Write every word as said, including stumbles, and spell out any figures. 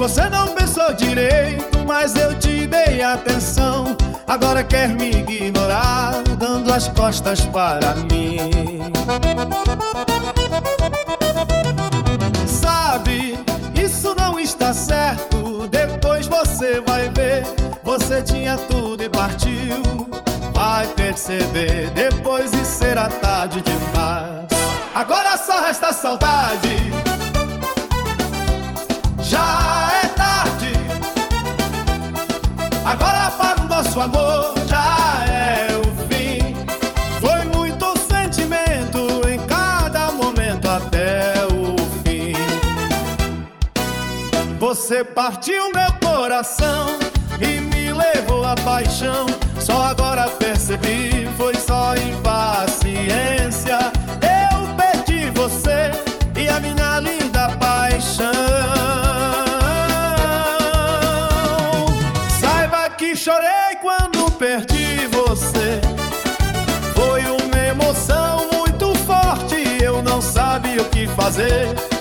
Você não pensou direito, mas eu te dei atenção. Agora quer me ignorar, dando as costas para mim. Sabe, isso não está certo. Depois você vai ver, você tinha tudo e partiu. Vai perceber, depois de ser a tarde demais. Agora só resta saudade. Já é tarde. Agora para o nosso amor já é o fim. Foi muito sentimento em cada momento até o fim. Você partiu meu coração e me levou a paixão. Só agora percebi, foi só impaciência. Eu perdi você e a minha linda paixão. Saiba que chorei quando perdi você. Foi uma emoção muito forte, eu não sabia o que fazer.